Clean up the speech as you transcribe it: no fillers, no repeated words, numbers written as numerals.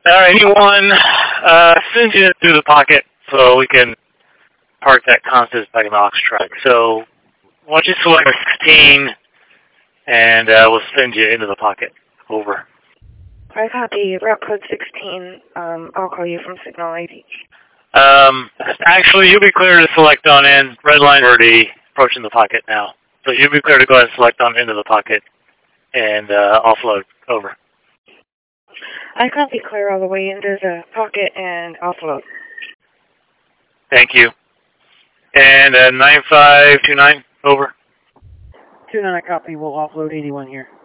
Alright, anyone, send you through the pocket so we can park that Constance by Mox truck. So, why don't you select 16 and we'll send you into the pocket. Over. I copy. Route code 16. I'll call you from Signal 80. Actually, you'll be clear to select on in. Red line already approaching the pocket now. So you'll be clear to go ahead and select on into the pocket and offload. Over. I copy. Clear all the way into the pocket and offload. Thank you. And 9529, over. 29, I copy. We'll offload 81 here.